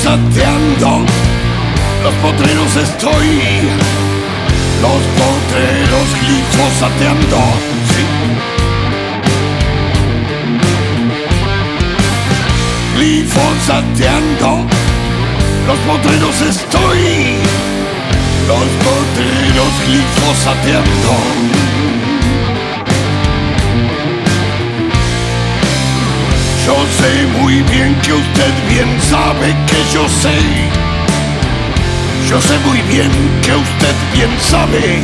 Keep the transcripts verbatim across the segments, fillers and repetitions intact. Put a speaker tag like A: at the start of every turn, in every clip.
A: glifosateando, los potreros estoy, los potreros glifosateando, sí. Glifosateando, los potreros estoy, los potreros glifosateando. Yo sé muy bien que usted bien sabe que yo sé. Yo sé muy bien que usted bien sabe.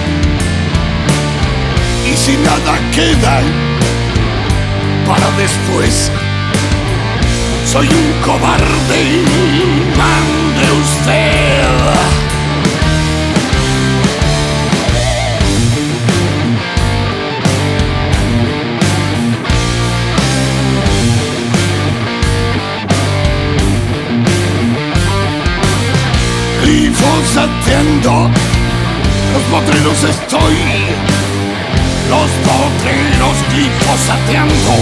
A: Y si nada queda para después, soy un cobarde, mande usted. Glifosateando, los potreros estoy, los potreros glifosateando.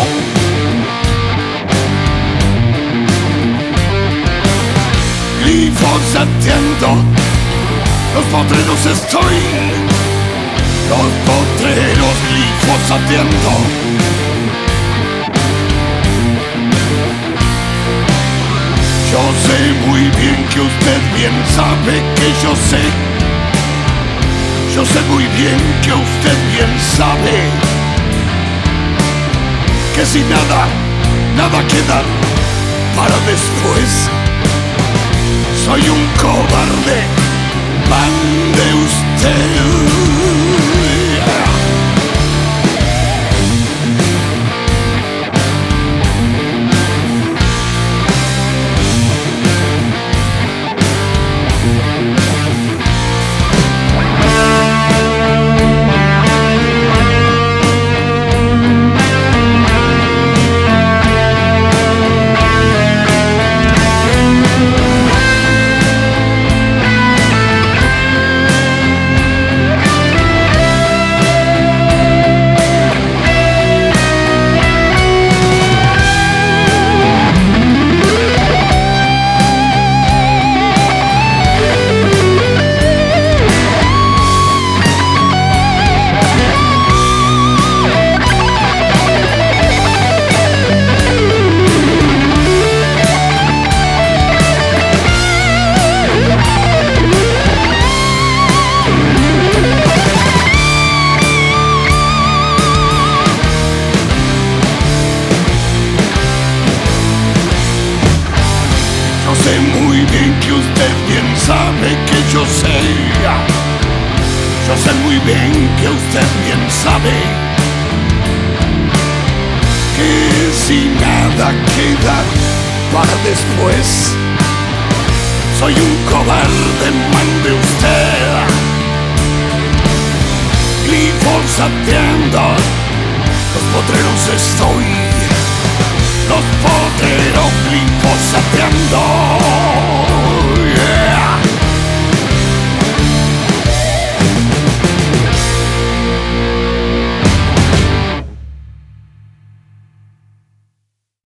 A: Glifosateando, los potreros estoy, los potreros glifosateando. Yo sé muy bien que usted bien sabe que yo sé. Yo sé muy bien que usted bien sabe que si nada, nada queda para después, soy un cobarde, mande usted. Yo sé muy bien que usted bien sabe que yo sé. Yo sé muy bien que usted bien sabe que si nada queda para después, soy un cobarde, mande usted. Glifosateando, los potreros estoy, los potreros